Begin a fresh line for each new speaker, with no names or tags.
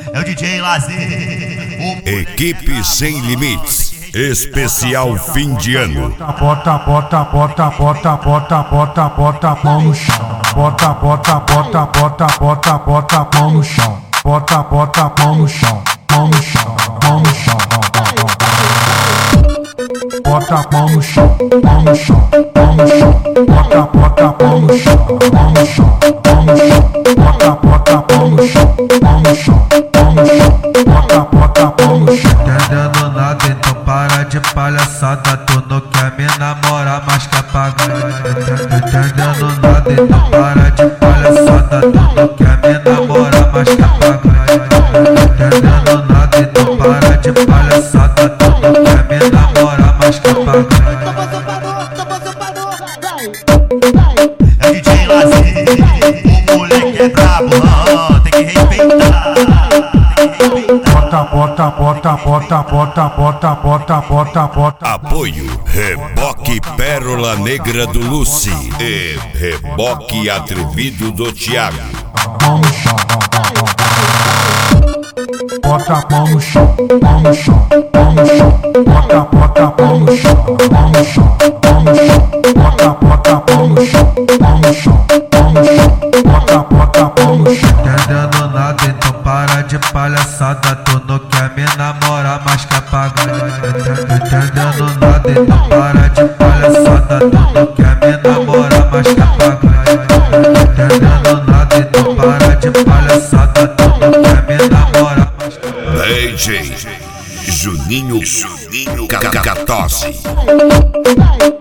É o DJ Lazer.
Equipe Sem Limites. Especial fim de ano.
Bota a mão no chão. Bota a mão no chão. Bota a mão no chão. Mão no chão, mão no chão. Bota a mão no chão, mão no chão, mão no chão. Bota a mão no chão, mão no chão, mão no chão. Bota a mão no chão, mão no chão, mão no chão. Bota a mão no chão.
Entendendo nada, então para de palhaçada. Tu não quer me namorar, mas quer pagar. Entendendo nada, então para de palhaçada. Tu não quer me namorar, mas quer pagar. Entendendo nada, então para de palhaçada. Tu não quer me namorar, mas quer pagar.
É o DJ Lazer. O moleque é brabo, tem que respeitar.
Bota.
Apoio Reboque Pérola Negra do Lucy e Reboque Atrevido do Thiago.
Mão no chão. Bota a mão no chão, mão no chão, mão no chão. Bota a mão no chão, mão no chão, mão no chão. Bota a mão no chão, mão no chão, mão no chão. Bota a mão no chão.
Entendendo nada, então para de palhaçada. Tu não quer me namorar, mas quer pagar. Entendendo nada, então para de palhaçada. Tu não quer me namorar, mas quer pagar. Entendendo nada, então para de palhaçada. Tu não quer me namorar, mas quer pagar.
DJ Juninho Cacatosse.